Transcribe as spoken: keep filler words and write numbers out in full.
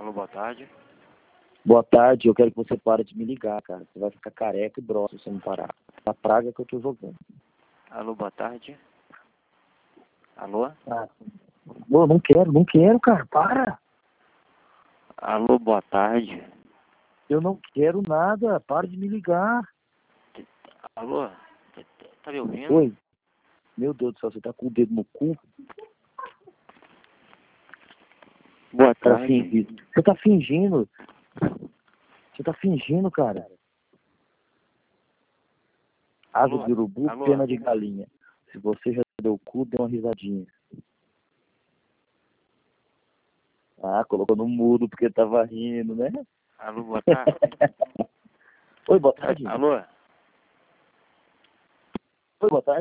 Alô, boa tarde. Boa tarde, eu quero que você pare de me ligar, cara. Você vai ficar careca e broxa se você não parar. A praga que eu tô jogando. Alô, boa tarde. Alô? Ah, Ô, não quero, não quero, cara. Para! Alô, boa tarde. Eu não quero nada. Para de me ligar. Alô? Tá tá me ouvindo? Oi. Meu Deus do céu, você tá com o dedo no cu? Boa Cara, tarde. fingindo. Você tá fingindo. Você tá fingindo, cara. Asa Alô? de urubu, Alô? pena de galinha. Se você já deu o cu, dê uma risadinha. Ah, colocou no mudo porque tava rindo, né? Alô, boa tarde. Oi, boa tarde. Alô? Oi, boa tarde.